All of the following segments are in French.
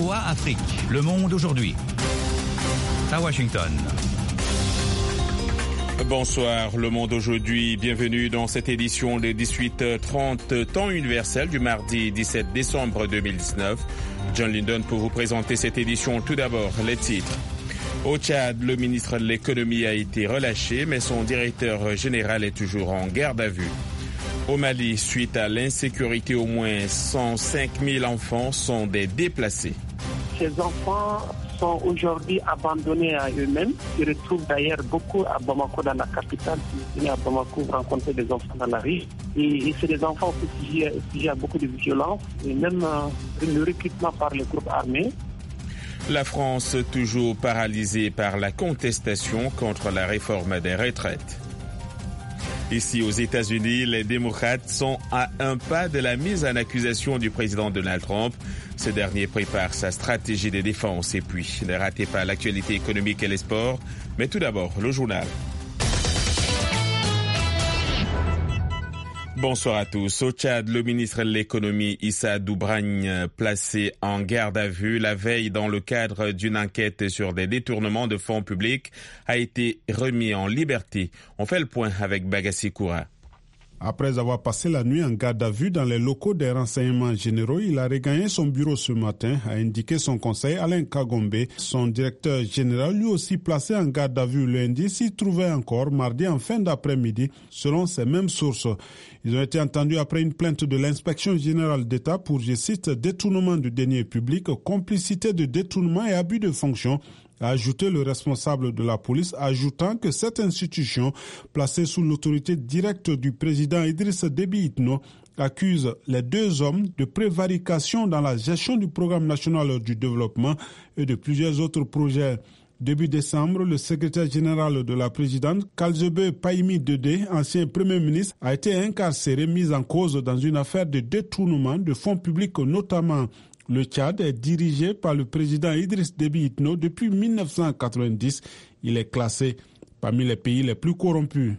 VOA Afrique. Le monde aujourd'hui. À Washington. Bonsoir, Le Monde aujourd'hui. Bienvenue dans cette édition des 18h30 temps universel du mardi 17 décembre 2019. John Linden pour vous présenter cette édition. Tout d'abord, les titres. Au Tchad, le ministre de l'économie a été relâché, mais son directeur général est toujours en garde à vue. Au Mali, suite à l'insécurité, au moins 105 000 enfants sont des déplacés. Ces enfants sont aujourd'hui abandonnés à eux-mêmes. Ils retrouvent d'ailleurs beaucoup à Bamako, dans la capitale. Ils viennent à Bamako rencontrer des enfants dans la rue. Et c'est des enfants qui sujets à beaucoup de violence et même le recrutement par les groupes armés. La France toujours paralysée par la contestation contre la réforme des retraites. Ici aux États-Unis, les démocrates sont à un pas de la mise en accusation du président Donald Trump. Ce dernier prépare sa stratégie de défense. Et puis, ne ratez pas l'actualité économique et les sports. Mais tout d'abord, le journal. Bonsoir à tous. Au Tchad, le ministre de l'économie Issa Doubragne, placé en garde à vue la veille dans le cadre d'une enquête sur des détournements de fonds publics, a été remis en liberté. On fait le point avec Bagassi Koura. Après avoir passé la nuit en garde à vue dans les locaux des renseignements généraux, il a regagné son bureau ce matin, a indiqué son conseil Alain Kagombe. Son directeur général, lui aussi placé en garde à vue lundi, s'y trouvait encore mardi en fin d'après-midi, selon ces mêmes sources. Ils ont été entendus après une plainte de l'inspection générale d'État pour, je cite, détournement de deniers publics, complicité de détournement et abus de fonction, a ajouté le responsable de la police, ajoutant que cette institution, placée sous l'autorité directe du président Idriss Déby Itno, accuse les deux hommes de prévarication dans la gestion du programme national du développement et de plusieurs autres projets. Début décembre, le secrétaire général de la présidente, Kalzebe Paimi Dede, ancien premier ministre, a été incarcéré, mis en cause dans une affaire de détournement de fonds publics notamment. Le Tchad est dirigé par le président Idriss Déby Itno depuis 1990. Il est classé parmi les pays les plus corrompus.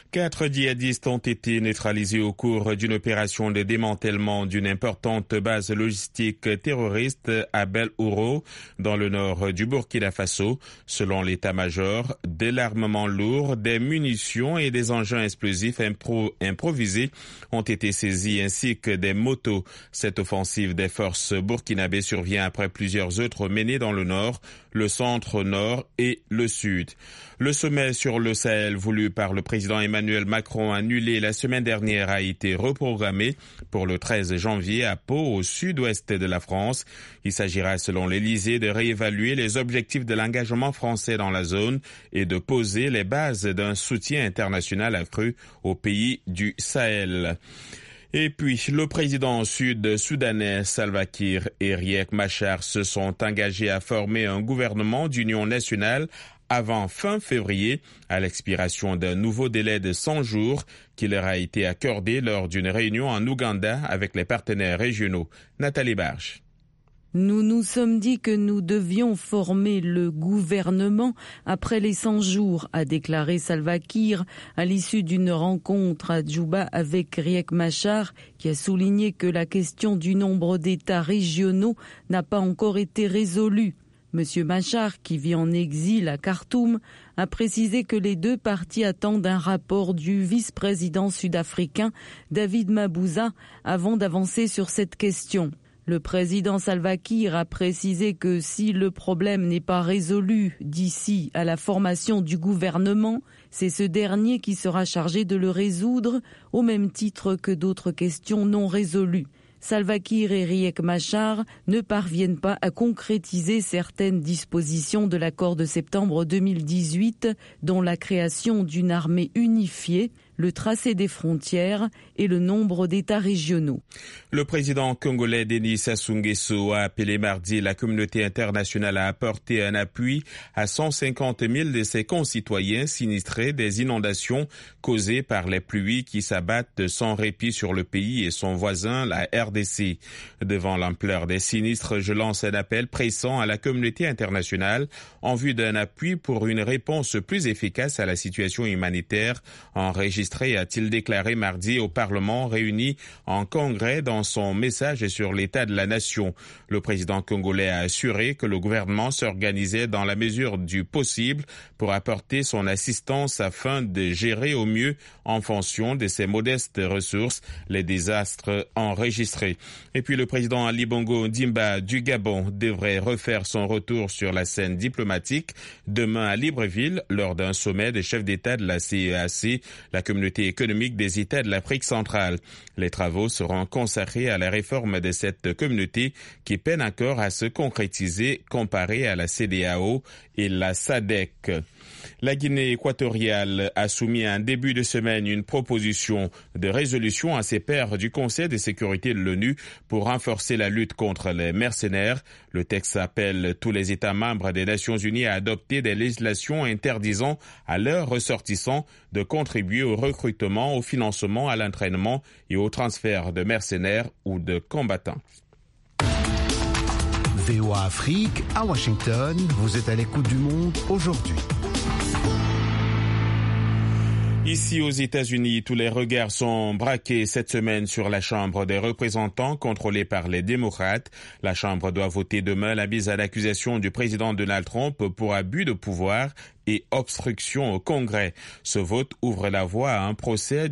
4 djihadistes ont été neutralisés au cours d'une opération de démantèlement d'une importante base logistique terroriste à Bel Ouro, dans le nord du Burkina Faso. Selon l'état-major, de l'armement lourd, des munitions et des engins explosifs improvisés ont été saisis, ainsi que des motos. Cette offensive des forces burkinabées survient après plusieurs autres menées dans le nord, le centre-nord et le sud. Le sommet sur le Sahel voulu par le président Emmanuel Macron annulé la semaine dernière a été reprogrammé pour le 13 janvier à Pau, au sud-ouest de la France. Il s'agira, selon l'Élysée, de réévaluer les objectifs de l'engagement français dans la zone et de poser les bases d'un soutien international accru aux pays du Sahel. Et puis, le président sud-soudanais Salva Kiir et Riek Machar se sont engagés à former un gouvernement d'union nationale avant fin février, à l'expiration d'un nouveau délai de 100 jours qui leur a été accordé lors d'une réunion en Ouganda avec les partenaires régionaux. Nathalie Barge. Nous nous sommes dit que nous devions former le gouvernement après les 100 jours, a déclaré Salva Kiir à l'issue d'une rencontre à Djouba avec Riek Machar, qui a souligné que la question du nombre d'États régionaux n'a pas encore été résolue. Monsieur Machar, qui vit en exil à Khartoum, a précisé que les deux parties attendent un rapport du vice-président sud-africain David Mabuza avant d'avancer sur cette question. Le président Salva Kiir a précisé que si le problème n'est pas résolu d'ici à la formation du gouvernement, c'est ce dernier qui sera chargé de le résoudre au même titre que d'autres questions non résolues. Salva Kiir et Riek Machar ne parviennent pas à concrétiser certaines dispositions de l'accord de septembre 2018, dont la création d'une armée unifiée, le tracé des frontières et le nombre d'États régionaux. Le président congolais Denis Sassou Nguesso a appelé mardi la communauté internationale à apporter un appui à 150 000 de ses concitoyens sinistrés des inondations causées par les pluies qui s'abattent sans répit sur le pays et son voisin, la RDC. Devant l'ampleur des sinistres, je lance un appel pressant à la communauté internationale en vue d'un appui pour une réponse plus efficace à la situation humanitaire enregistrée enregistré, a-t-il déclaré mardi au Parlement réuni en congrès dans son message sur l'état de la nation. Le président congolais a assuré que le gouvernement s'organisait dans la mesure du possible pour apporter son assistance afin de gérer au mieux, en fonction de ses modestes ressources, les désastres enregistrés. Et puis le président Ali Bongo Ondimba du Gabon devrait refaire son retour sur la scène diplomatique demain à Libreville lors d'un sommet des chefs d'État de la CEEAC, la Communauté économique des États de l'Afrique centrale. Les travaux seront consacrés à la réforme de cette communauté qui peine encore à se concrétiser comparée à la CEDEAO et la SADC. La Guinée équatoriale a soumis en début de semaine une proposition de résolution à ses pairs du Conseil de sécurité de l'ONU pour renforcer la lutte contre les mercenaires. Le texte appelle tous les États membres des Nations Unies à adopter des législations interdisant à leurs ressortissants de contribuer au recrutement, au financement, à l'entraînement et au transfert de mercenaires ou de combattants. VOA Afrique, à Washington, vous êtes à l'écoute du monde aujourd'hui. Ici aux États-Unis, tous les regards sont braqués cette semaine sur la Chambre des représentants contrôlée par les démocrates. La Chambre doit voter demain la mise à l'accusation du président Donald Trump pour abus de pouvoir et obstruction au Congrès. Ce vote ouvre la voie à un procès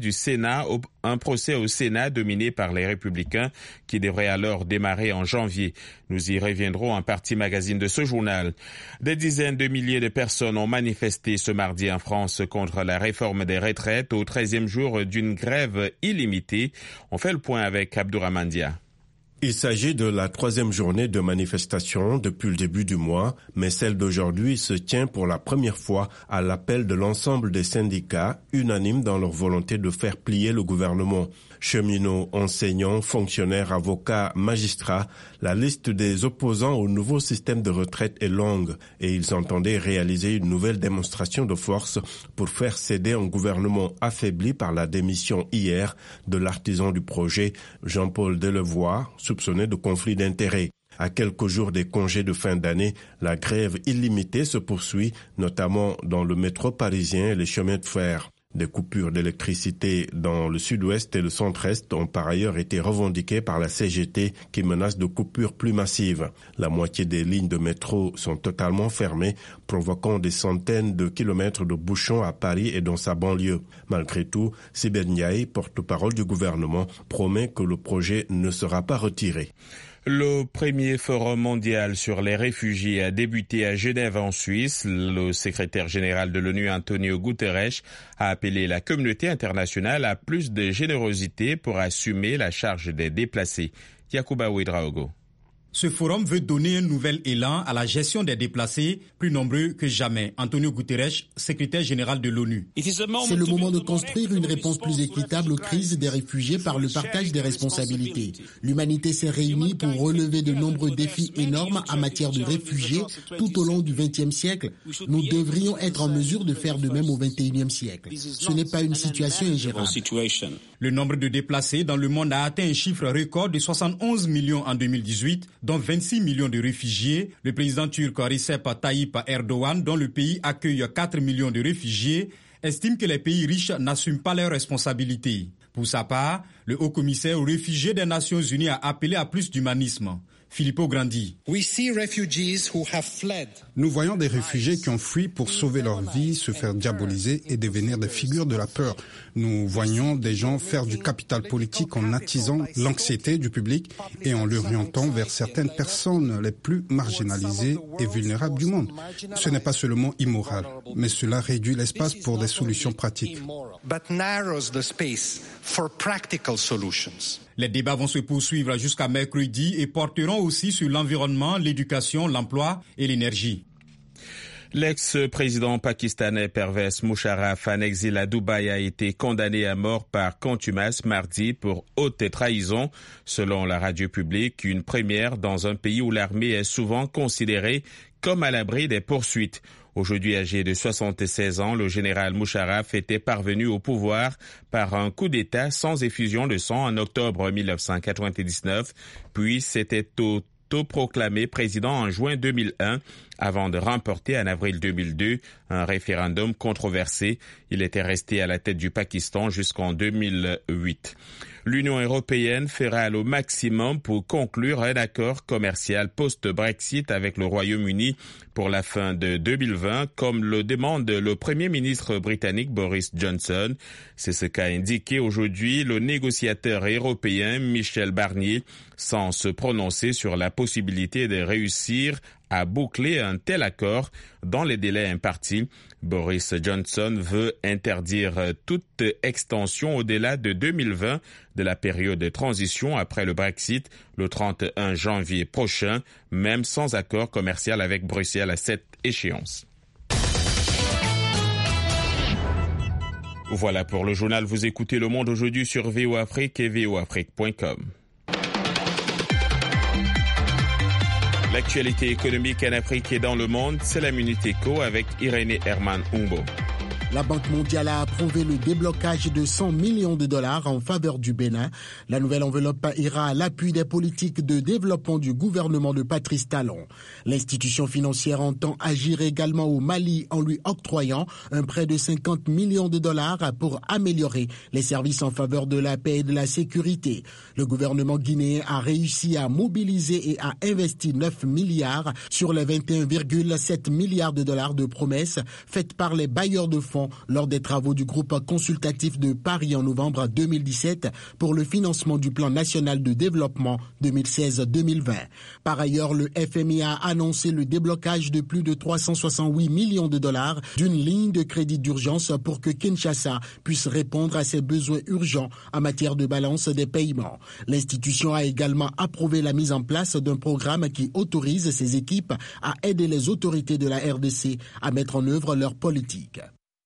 au Sénat dominé par les Républicains qui devrait alors démarrer en janvier. Nous y reviendrons en partie magazine de ce journal. Des dizaines de milliers de personnes ont manifesté ce mardi en France contre la réforme des retraites au 13e jour d'une grève illimitée. On fait le point avec Abdourahmane Dia. Il s'agit de la 3e journée de manifestation depuis le début du mois, mais celle d'aujourd'hui se tient pour la première fois à l'appel de l'ensemble des syndicats, unanimes dans leur volonté de faire plier le gouvernement. Cheminots, enseignants, fonctionnaires, avocats, magistrats, la liste des opposants au nouveau système de retraite est longue et ils entendaient réaliser une nouvelle démonstration de force pour faire céder un gouvernement affaibli par la démission hier de l'artisan du projet, Jean-Paul Delevoye, soupçonné de conflit d'intérêts. À quelques jours des congés de fin d'année, la grève illimitée se poursuit, notamment dans le métro parisien et les chemins de fer. Des coupures d'électricité dans le sud-ouest et le centre-est ont par ailleurs été revendiquées par la CGT qui menace de coupures plus massives. La moitié des lignes de métro sont totalement fermées, provoquant des centaines de kilomètres de bouchons à Paris et dans sa banlieue. Malgré tout, Sibeth Ndiaye, porte-parole du gouvernement, promet que le projet ne sera pas retiré. Le premier forum mondial sur les réfugiés a débuté à Genève en Suisse. Le secrétaire général de l'ONU, Antonio Guterres, a appelé la communauté internationale à plus de générosité pour assumer la charge des déplacés. Yacouba Ouedraogo. Ce forum veut donner un nouvel élan à la gestion des déplacés, plus nombreux que jamais. Antonio Guterres, secrétaire général de l'ONU. C'est le moment de construire une réponse plus équitable aux crises des réfugiés par le partage des responsabilités. L'humanité s'est réunie pour relever de nombreux défis énormes en matière de réfugiés tout au long du XXe siècle. Nous devrions être en mesure de faire de même au XXIe siècle. Ce n'est pas une situation ingérable. Le nombre de déplacés dans le monde a atteint un chiffre record de 71 millions en 2018, dont 26 millions de réfugiés. Le président turc Recep Tayyip Erdogan, dont le pays accueille 4 millions de réfugiés, estime que les pays riches n'assument pas leurs responsabilités. Pour sa part, le haut-commissaire aux réfugiés des Nations Unies a appelé à plus d'humanisme. Filippo Grandi. Nous voyons des réfugiés qui ont fui pour sauver leur vie, se faire diaboliser et devenir des figures de la peur. Nous voyons des gens faire du capital politique en attisant l'anxiété du public et en l'orientant vers certaines personnes les plus marginalisées et vulnérables du monde. Ce n'est pas seulement immoral, mais cela réduit l'espace pour des solutions pratiques. Les débats vont se poursuivre jusqu'à mercredi et porteront aussi sur l'environnement, l'éducation, l'emploi et l'énergie. L'ex-président pakistanais Pervez Musharraf, en exil à Dubaï, a été condamné à mort par contumace mardi pour haute trahison. Selon la radio publique, une première dans un pays où l'armée est souvent considérée comme à l'abri des poursuites. Aujourd'hui âgé de 76 ans, le général Musharraf était parvenu au pouvoir par un coup d'État sans effusion de sang en octobre 1999, puis c'était au autoproclamé président en juin 2001 avant de remporter en avril 2002 un référendum controversé. Il était resté à la tête du Pakistan jusqu'en 2008. L'Union européenne fera le maximum pour conclure un accord commercial post-Brexit avec le Royaume-Uni pour la fin de 2020, comme le demande le Premier ministre britannique Boris Johnson. C'est ce qu'a indiqué aujourd'hui le négociateur européen Michel Barnier, sans se prononcer sur la possibilité de réussir à boucler un tel accord dans les délais impartis. Boris Johnson veut interdire toute extension au-delà de 2020 de la période de transition après le Brexit le 31 janvier prochain, même sans accord commercial avec Bruxelles à cette échéance. Voilà pour le journal. Vous écoutez Le Monde aujourd'hui sur VOA Afrique et voafrique.com. L'actualité économique en Afrique et dans le monde, c'est la Minute Éco avec Irénée Herman Umbo. La Banque mondiale a approuvé le déblocage de 100 millions de dollars en faveur du Bénin. La nouvelle enveloppe ira à l'appui des politiques de développement du gouvernement de Patrice Talon. L'institution financière entend agir également au Mali en lui octroyant un prêt de 50 millions de dollars pour améliorer les services en faveur de la paix et de la sécurité. Le gouvernement guinéen a réussi à mobiliser et à investir 9 milliards sur les 21,7 milliards de dollars de promesses faites par les bailleurs de fonds lors des travaux du groupe consultatif de Paris en novembre 2017 pour le financement du plan national de développement 2016-2020. Par ailleurs, le FMI a annoncé le déblocage de plus de 368 millions de dollars d'une ligne de crédit d'urgence pour que Kinshasa puisse répondre à ses besoins urgents en matière de balance des paiements. L'institution a également approuvé la mise en place d'un programme qui autorise ses équipes à aider les autorités de la RDC à mettre en œuvre leur politique.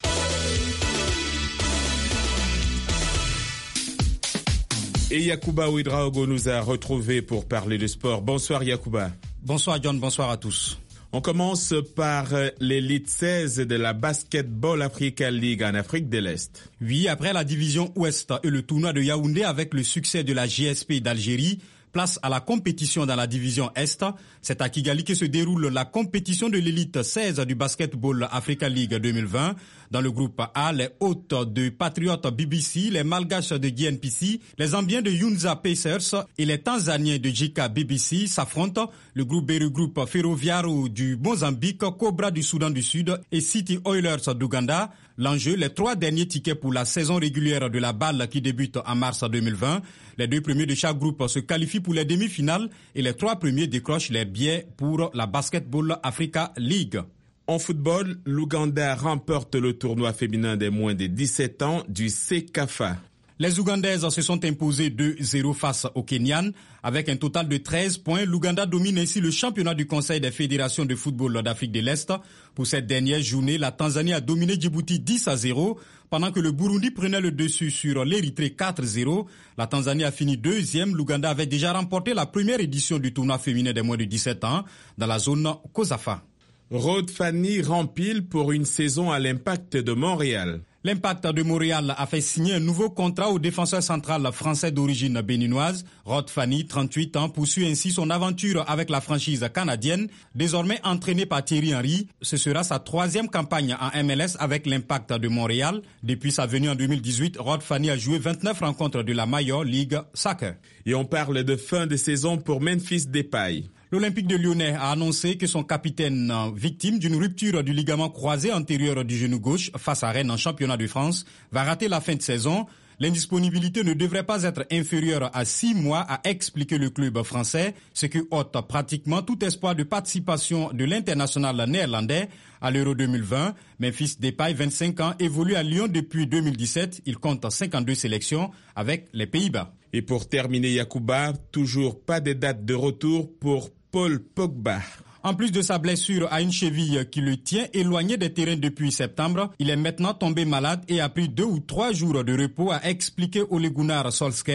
Et Yacouba Ouedraogo nous a retrouvés pour parler de sport. Bonsoir Yacouba. Bonsoir John, bonsoir à tous. On commence par l'élite 16 de la Basketball Africa League en Afrique de l'Est. Oui, après la division Ouest et le tournoi de Yaoundé avec le succès de la GSP d'Algérie, place à la compétition dans la division Est. C'est à Kigali que se déroule la compétition de l'élite 16 du Basketball Africa League 2020. Dans le groupe A, les hôtes de Patriot BBC, les Malgaches de GNPC, les Zambiens de Yunza Pacers et les Tanzaniens de JK BBC s'affrontent. Le groupe B regroupe Ferroviario du Mozambique, Cobra du Soudan du Sud et City Oilers d'Ouganda. L'enjeu, les 3 derniers tickets pour la saison régulière de la balle qui débute en mars 2020. Les 2 premiers de chaque groupe se qualifient pour les demi-finales et les 3 premiers décrochent les billets pour la Basketball Africa League. En football, l'Ouganda remporte le tournoi féminin des moins de 17 ans du CECAFA. Les Ougandaises se sont imposées 2-0 face aux Kenyanes. Avec un total de 13 points, l'Ouganda domine ainsi le championnat du Conseil des fédérations de football d'Afrique de l'Est. Pour cette dernière journée, la Tanzanie a dominé Djibouti 10-0, pendant que le Burundi prenait le dessus sur l'Érythrée 4-0. La Tanzanie a fini deuxième. L'Ouganda avait déjà remporté la première édition du tournoi féminin des moins de 17 ans dans la zone COSAFA. Rod Fanny rempile pour une saison à l'Impact de Montréal. L'Impact de Montréal a fait signer un nouveau contrat au défenseur central français d'origine béninoise. Rod Fanny, 38 ans, poursuit ainsi son aventure avec la franchise canadienne. Désormais entraîné par Thierry Henry, ce sera sa 3e campagne en MLS avec l'Impact de Montréal. Depuis sa venue en 2018, Rod Fanny a joué 29 rencontres de la Major League Soccer. Et on parle de fin de saison pour Memphis Depay. L'Olympique de Lyonnais a annoncé que son capitaine, victime d'une rupture du ligament croisé antérieur du genou gauche face à Rennes en championnat de France, va rater la fin de saison. L'indisponibilité ne devrait pas être inférieure à 6 mois, a expliqué le club français, ce qui ôte pratiquement tout espoir de participation de l'international néerlandais à l'Euro 2020. Memphis Depay, 25 ans, évolue à Lyon depuis 2017. Il compte 52 sélections avec les Pays-Bas. Et pour terminer, Yacouba, toujours pas de date de retour pour Paul Pogba. En plus de sa blessure à une cheville qui le tient éloigné des terrains depuis septembre, il est maintenant tombé malade et a pris 2 ou 3 jours de repos, a expliqué Ole Gunnar Solskjaer.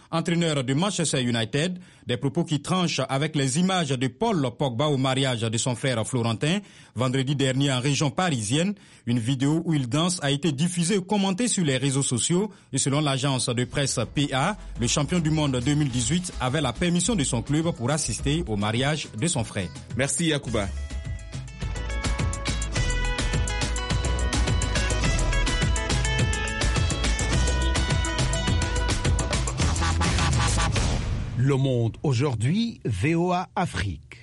entraîneur de Manchester United. Des propos qui tranchent avec les images de Paul Pogba au mariage de son frère Florentin. Vendredi dernier en région parisienne, une vidéo où il danse a été diffusée et commentée sur les réseaux sociaux. Et selon l'agence de presse PA, le champion du monde 2018 avait la permission de son club pour assister au mariage de son frère. Merci Yacouba. Le Monde aujourd'hui, VOA Afrique.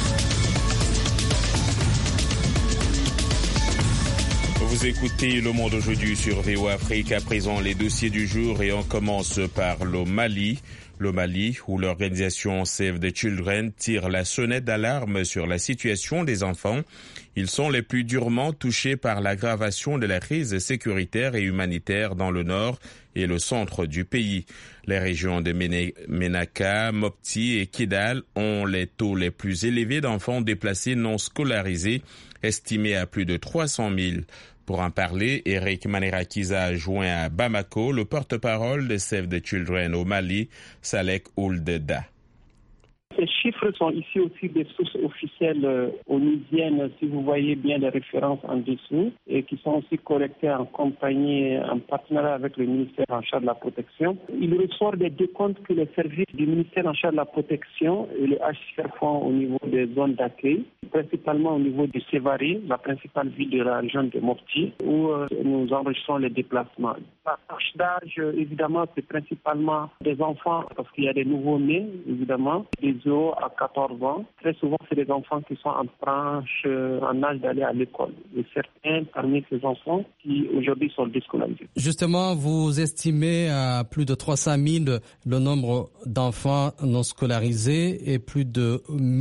Vous écoutez Le Monde aujourd'hui sur VOA Afrique. À présent, les dossiers du jour et on commence par le Mali. Le Mali, où l'organisation Save the Children tire la sonnette d'alarme sur la situation des enfants. Ils sont les plus durement touchés par l'aggravation de la crise sécuritaire et humanitaire dans le nord et le centre du pays. Les régions de Ménaka, Mopti et Kidal ont les taux les plus élevés d'enfants déplacés non scolarisés, estimés à plus de 300 000. Pour en parler, Eric Manirakiza a joint à Bamako le porte-parole de Save the Children au Mali, Salek Ouldeda. Ces chiffres sont ici aussi des sources officielles onusiennes, si vous voyez bien les références en dessous, et qui sont aussi collectées en compagnie, en partenariat avec le ministère en charge de la protection. Il ressort des décomptes que les services du ministère en charge de la protection et le HCR font au niveau des zones d'accueil, principalement au niveau de Sévaré, la principale ville de la région de Mopti, où nous enregistrons les déplacements. La tranche d'âge, évidemment, c'est principalement des enfants, parce qu'il y a des nouveaux-nés, évidemment, des 0 à 14 ans. Très souvent, c'est des enfants qui sont en tranche, en âge d'aller à l'école. Et certains parmi ces enfants qui aujourd'hui sont déscolarisés. Justement, vous estimez à plus de 300 000 le nombre d'enfants non scolarisés et plus de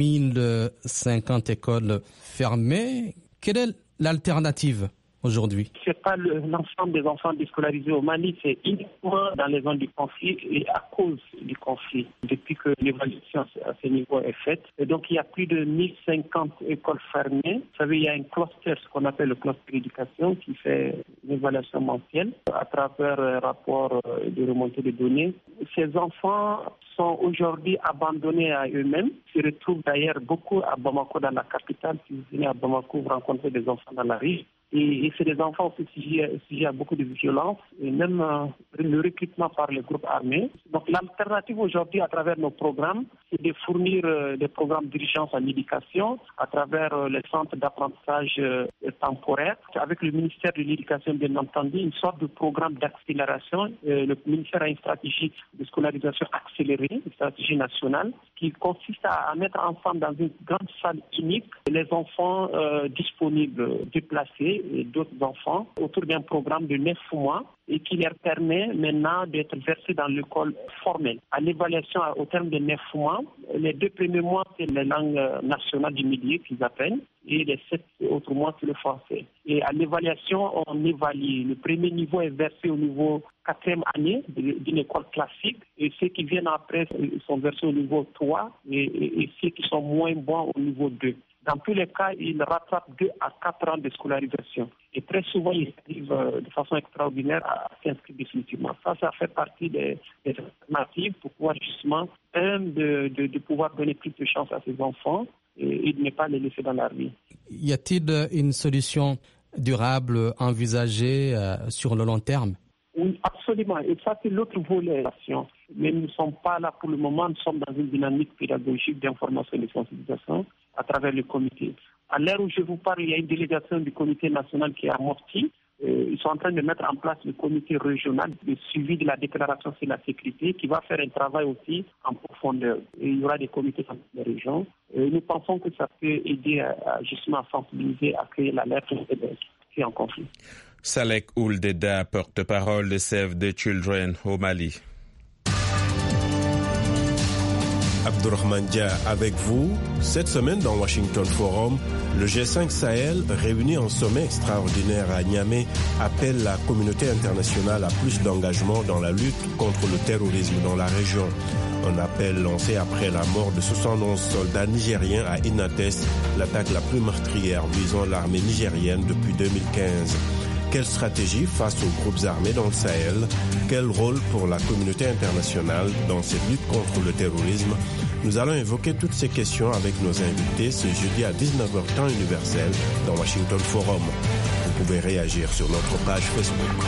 1050 écoles fermées. Quelle est l'alternative aujourd'hui? C'est pas l'ensemble des enfants déscolarisés au Mali, c'est uniquement dans les zones du conflit et à cause du conflit, depuis que l'évaluation à ce niveau est faite. Et donc il y a plus de 1050 écoles fermées. Vous savez, il y a un cluster, ce qu'on appelle le cluster d'éducation, qui fait une évaluation mensuelle à travers un rapport de remontée de données. Ces enfants sont aujourd'hui abandonnés à eux-mêmes. Ils se retrouvent d'ailleurs beaucoup à Bamako, dans la capitale. Si vous venez à Bamako, vous rencontrez des enfants dans la rue. Et c'est des enfants aussi sujets à beaucoup de violence et même le recrutement par les groupes armés. Donc l'alternative aujourd'hui à travers nos programmes, c'est de fournir des programmes d'urgence en éducation à travers les centres d'apprentissage temporaires. Avec le ministère de l'Éducation, bien entendu, une sorte de programme d'accélération. Le ministère a une stratégie de scolarisation accélérée, une stratégie nationale, qui consiste à mettre ensemble dans une grande salle unique les enfants disponibles, déplacés, et d'autres enfants autour d'un programme de 9 mois et qui leur permet maintenant d'être versés dans l'école formelle. À l'évaluation, au terme de 9 mois, les 2 premiers mois, c'est les langues nationales du milieu qu'ils apprennent et les 7 autres mois, c'est le français. Et à l'évaluation, on évalue. Le premier niveau est versé au niveau 4e année d'une école classique et ceux qui viennent après sont versés au niveau 3 et ceux qui sont moins bons au niveau 2. Dans tous les cas, ils rattrapent 2 à 4 ans de scolarisation. Et très souvent, ils arrivent de façon extraordinaire à s'inscrire définitivement. Ça fait partie des alternatives pour pouvoir justement, de pouvoir donner plus de chance à ces enfants et de ne pas les laisser dans la rue. Y a-t-il une solution durable envisagée sur le long terme? Oui, absolument. Et ça, c'est l'autre volet. Mais nous ne sommes pas là pour le moment. Nous sommes dans une dynamique pédagogique d'information et de sensibilisation à travers le comité. À l'heure où je vous parle, il y a une délégation du comité national qui est à Mopti. Ils sont en train de mettre en place le comité régional de suivi de la déclaration sur la sécurité qui va faire un travail aussi en profondeur. Et il y aura des comités dans les régions. Et nous pensons que ça peut aider justement à sensibiliser, à créer l'alerte qui est en conflit. Salek Ouldeda, porte-parole de Save the Children au Mali. Abdourahmane Dia avec vous. Cette semaine dans Washington Forum, le G5 Sahel, réuni en sommet extraordinaire à Niamey, appelle la communauté internationale à plus d'engagement dans la lutte contre le terrorisme dans la région. Un appel lancé après la mort de 71 soldats nigériens à Inates, l'attaque la plus meurtrière visant l'armée nigérienne depuis 2015. Quelle stratégie face aux groupes armés dans le Sahel? Quel rôle pour la communauté internationale dans cette lutte contre le terrorisme? Nous allons évoquer toutes ces questions avec nos invités ce jeudi à 19h temps universel dans Washington Forum. Vous pouvez réagir sur notre page Facebook.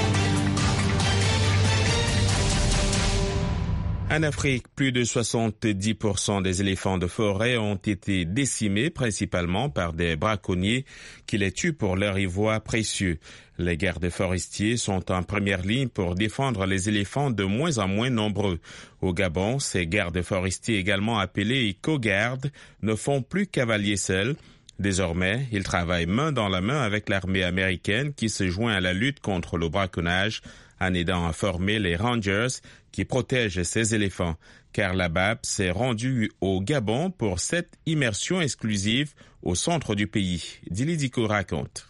En Afrique, plus de 70% des éléphants de forêt ont été décimés principalement par des braconniers qui les tuent pour leur ivoire précieux. Les gardes forestiers sont en première ligne pour défendre les éléphants de moins en moins nombreux. Au Gabon, ces gardes forestiers, également appelés éco-gardes, ne font plus cavalier seuls. Désormais, ils travaillent main dans la main avec l'armée américaine qui se joint à la lutte contre le braconnage en aidant à former les Rangers qui protègent ces éléphants. Carla Bab s'est rendue au Gabon pour cette immersion exclusive au centre du pays. Dili Diko raconte.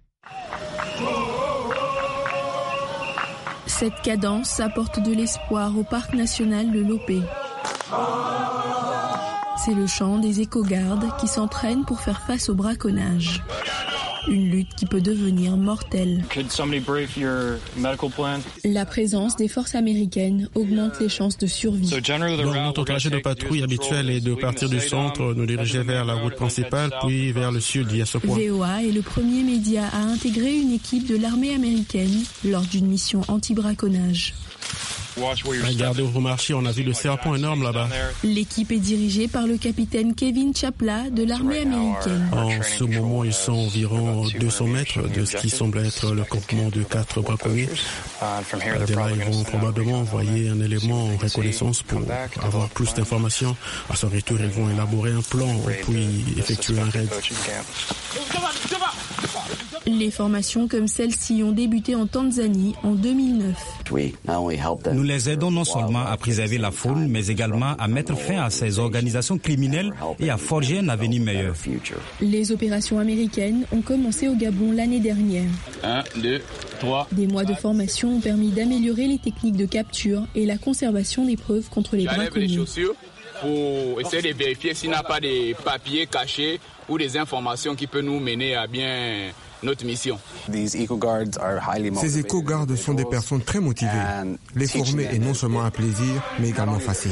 Cette cadence apporte de l'espoir au parc national de Lopé. C'est le chant des éco-gardes qui s'entraînent pour faire face au braconnage. Une lutte qui peut devenir mortelle. La présence des forces américaines augmente les chances de survie. Donc, notre trajet de patrouille habituel est de partir du centre, nous diriger vers la route principale, puis vers le sud, il y a ce point. VOA est le premier média à intégrer une équipe de l'armée américaine lors d'une mission anti-braconnage. Regardez où vous marchez, on a vu le serpent énorme là-bas. L'équipe est dirigée par le capitaine Kevin Chapla de l'armée américaine. En ce moment, ils sont environ 200 mètres de ce qui semble être le campement de 4 braconniers. Dès là, ils vont probablement envoyer un élément en reconnaissance pour avoir plus d'informations. À son retour, ils vont élaborer un plan puis effectuer un raid. Les formations comme celle-ci ont débuté en Tanzanie en 2009. Nous les aidons non seulement à préserver la faune, mais également à mettre fin à ces organisations criminelles et à forger un avenir meilleur. Les opérations américaines ont commencé au Gabon l'année dernière. 1, 2, 3. Des mois de formation ont permis d'améliorer les techniques de capture et la conservation des preuves contre les braconniers. Pour essayer de vérifier s'il n'y a pas des papiers cachés ou des informations qui peuvent nous mener à bien notre mission. Ces éco-gardes sont des personnes très motivées. Les former est non seulement un plaisir, mais également facile.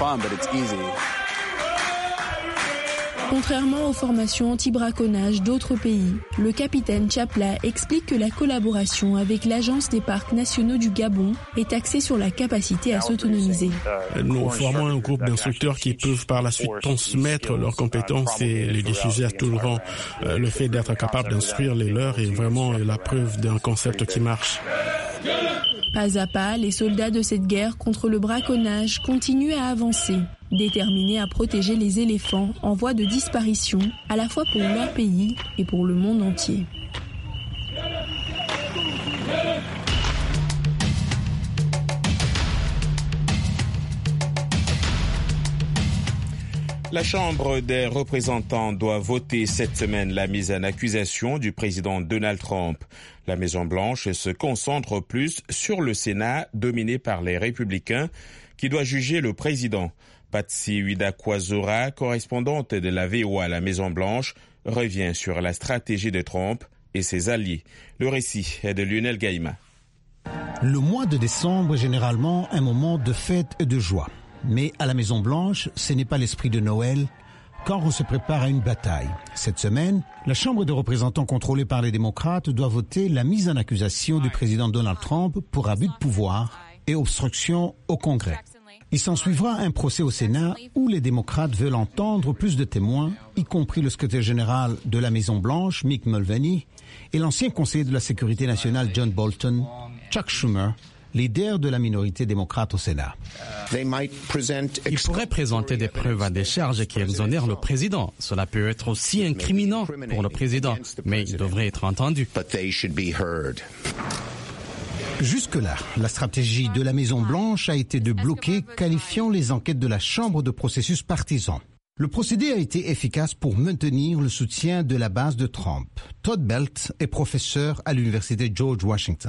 Contrairement aux formations anti-braconnage d'autres pays, le capitaine Chapla explique que la collaboration avec l'Agence des parcs nationaux du Gabon est axée sur la capacité à s'autonomiser. Nous formons un groupe d'instructeurs qui peuvent par la suite transmettre leurs compétences et les diffuser à tout le rang. Le fait d'être capable d'instruire les leurs est vraiment la preuve d'un concept qui marche. Pas à pas, les soldats de cette guerre contre le braconnage continuent à avancer, déterminés à protéger les éléphants en voie de disparition, à la fois pour leur pays et pour le monde entier. La Chambre des représentants doit voter cette semaine la mise en accusation du président Donald Trump. La Maison-Blanche se concentre plus sur le Sénat, dominé par les républicains, qui doit juger le président. Patsy Widakwazora, correspondante de la VOA à la Maison-Blanche, revient sur la stratégie de Trump et ses alliés. Le récit est de Lionel Gaïma. Le mois de décembre est généralement un moment de fête et de joie. Mais à la Maison-Blanche, ce n'est pas l'esprit de Noël, car on se prépare à une bataille. Cette semaine, la Chambre des représentants contrôlée par les démocrates doit voter la mise en accusation du président Donald Trump pour abus de pouvoir et obstruction au Congrès. Il s'ensuivra un procès au Sénat où les démocrates veulent entendre plus de témoins, y compris le secrétaire général de la Maison-Blanche, Mick Mulvaney, et l'ancien conseiller de la sécurité nationale John Bolton, Chuck Schumer, leader de la minorité démocrate au Sénat. Ils pourraient présenter des preuves à des charges qui exonèrent le président. Cela peut être aussi incriminant pour le président, mais il devrait être entendu. Jusque-là, la stratégie de la Maison-Blanche a été de bloquer, qualifiant les enquêtes de la Chambre de processus partisan. Le procédé a été efficace pour maintenir le soutien de la base de Trump. Todd Belt est professeur à l'université George Washington.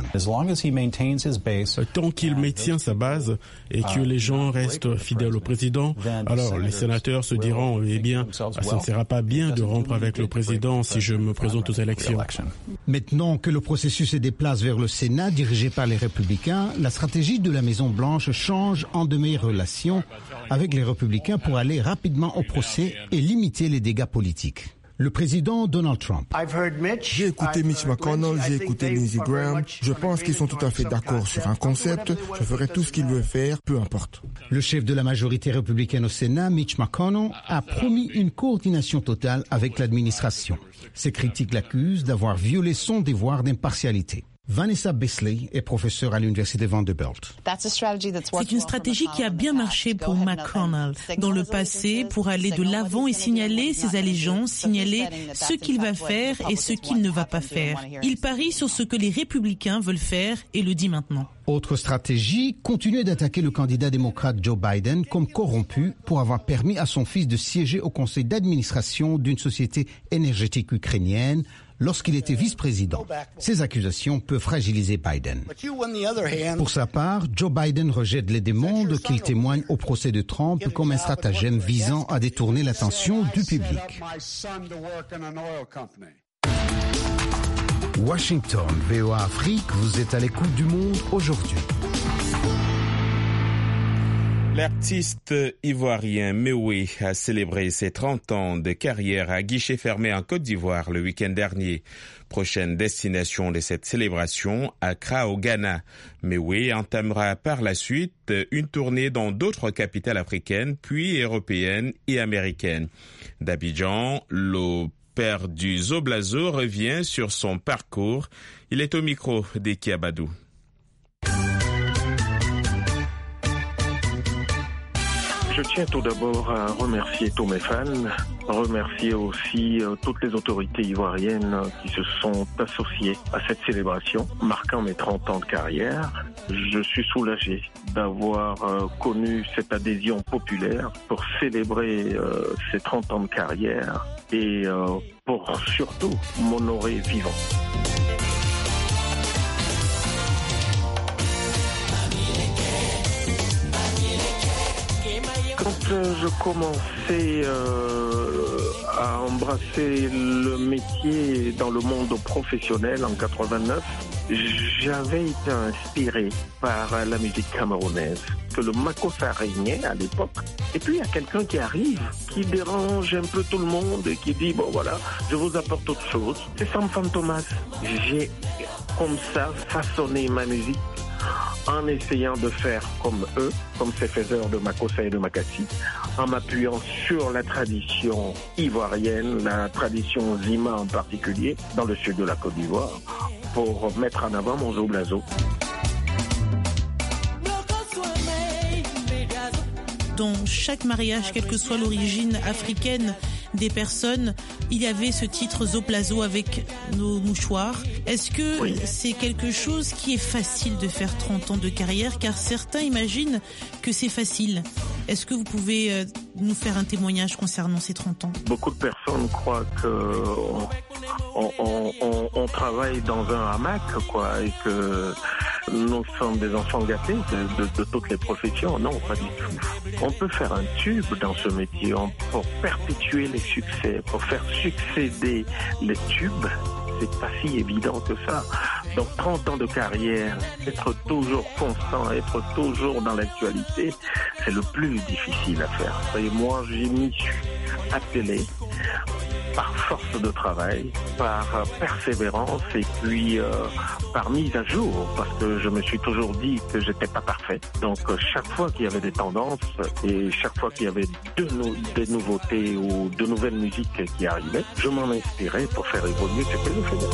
Tant qu'il maintient sa base et que les gens restent fidèles au président, alors les sénateurs se diront, eh bien, ça ne sera pas bien de rompre avec le président si je me présente aux élections. Maintenant que le processus se déplace vers le Sénat, dirigé par les républicains, la stratégie de la Maison-Blanche change en de meilleures relations avec les républicains pour aller rapidement au procès et limiter les dégâts politiques. Le président Donald Trump. J'ai écouté Mitch McConnell, j'ai écouté Lindsey Graham. Je pense qu'ils sont tout à fait d'accord sur un concept. Je ferai tout ce qu'ils veulent faire, peu importe. Le chef de la majorité républicaine au Sénat, Mitch McConnell, a promis une coordination totale avec l'administration. Ses critiques l'accusent d'avoir violé son devoir d'impartialité. Vanessa Beasley est professeure à l'université Vanderbilt. C'est une stratégie qui a bien marché pour McConnell dans le passé pour aller de l'avant et signaler ses allégeances, signaler ce qu'il va faire et ce qu'il ne va pas faire. Il parie sur ce que les républicains veulent faire et le dit maintenant. Autre stratégie, continuer d'attaquer le candidat démocrate Joe Biden comme corrompu pour avoir permis à son fils de siéger au conseil d'administration d'une société énergétique ukrainienne lorsqu'il était vice-président. Ces accusations peuvent fragiliser Biden. Pour sa part, Joe Biden rejette les demandes qu'il témoigne au procès de Trump comme un stratagème visant à détourner l'attention du public. Washington, VOA Afrique, vous êtes à l'écoute du monde aujourd'hui. L'artiste ivoirien Mewé a célébré ses 30 ans de carrière à guichet fermé en Côte d'Ivoire le week-end dernier. Prochaine destination de cette célébration, Accra au Ghana. Mewé entamera par la suite une tournée dans d'autres capitales africaines, puis européennes et américaines. D'Abidjan, le père du Zoblazo revient sur son parcours. Il est au micro d'Eki Abadou. Je tiens tout d'abord à remercier tous mes fans, remercier aussi toutes les autorités ivoiriennes qui se sont associées à cette célébration, marquant mes 30 ans de carrière. Je suis soulagé d'avoir connu cette adhésion populaire pour célébrer ces 30 ans de carrière et pour surtout m'honorer vivant. Quand je commençais à embrasser le métier dans le monde professionnel en 89, j'avais été inspiré par la musique camerounaise, que le makossa régnait à l'époque. Et puis il y a quelqu'un qui arrive, qui dérange un peu tout le monde et qui dit, bon voilà, je vous apporte autre chose. C'est Sam Fantomas. J'ai comme ça façonné ma musique en essayant de faire comme eux, comme ces faiseurs de makossa et de makassi, en m'appuyant sur la tradition ivoirienne, la tradition Zima en particulier, dans le sud de la Côte d'Ivoire, pour mettre en avant mon Zoblazo. Dans chaque mariage, quelle que soit l'origine africaine des personnes, il y avait ce titre Zoblazo avec nos mouchoirs. Est-ce que c'est quelque chose qui est facile de faire 30 ans de carrière? Car certains imaginent que c'est facile. Est-ce que vous pouvez nous faire un témoignage concernant ces 30 ans? Beaucoup de personnes croient qu'on travaille dans un hamac, quoi, et que nous sommes des enfants gâtés de toutes les professions. Non, pas du tout. On peut faire un tube dans ce métier pour perpétuer les succès, pour faire succéder les tubes. C'est pas si évident que ça. Donc 30 ans de carrière, être toujours constant, être toujours dans l'actualité, c'est le plus difficile à faire. Et moi, j'ai m'y suis attelé par force de travail, par persévérance et puis par mise à jour, parce que je me suis toujours dit que j'étais pas parfait. Donc chaque fois qu'il y avait des tendances et chaque fois qu'il y avait des nouveautés ou de nouvelles musiques qui arrivaient, je m'en inspirais pour faire évoluer ce que je faisais.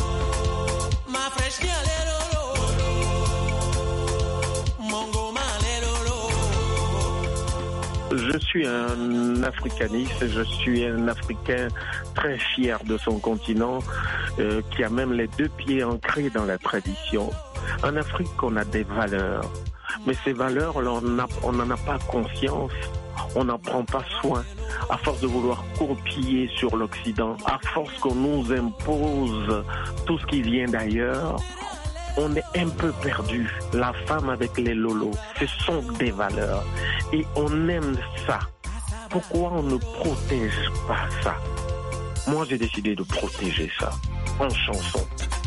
Je suis un africaniste, je suis un Africain très fier de son continent, qui a même les deux pieds ancrés dans la tradition. En Afrique, on a des valeurs, mais ces valeurs, on n'en a pas conscience, on n'en prend pas soin. à force de vouloir copier sur l'Occident, à force qu'on nous impose tout ce qui vient d'ailleurs, on est un peu perdu. La femme avec les lolos, ce sont des valeurs. Et on aime ça. Pourquoi on ne protège pas ça? Moi, j'ai décidé de protéger ça en chanson.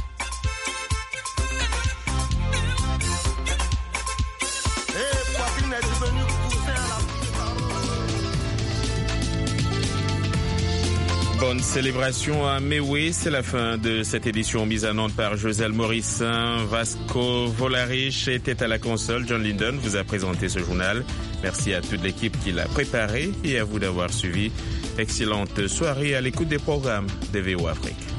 Bonne célébration à Mewe, c'est la fin de cette édition mise en onde par Joselle Morissin. Vasco Volarich était à la console. John Linden vous a présenté ce journal. Merci à toute l'équipe qui l'a préparé et à vous d'avoir suivi. Excellente soirée à l'écoute des programmes de VOA Afrique.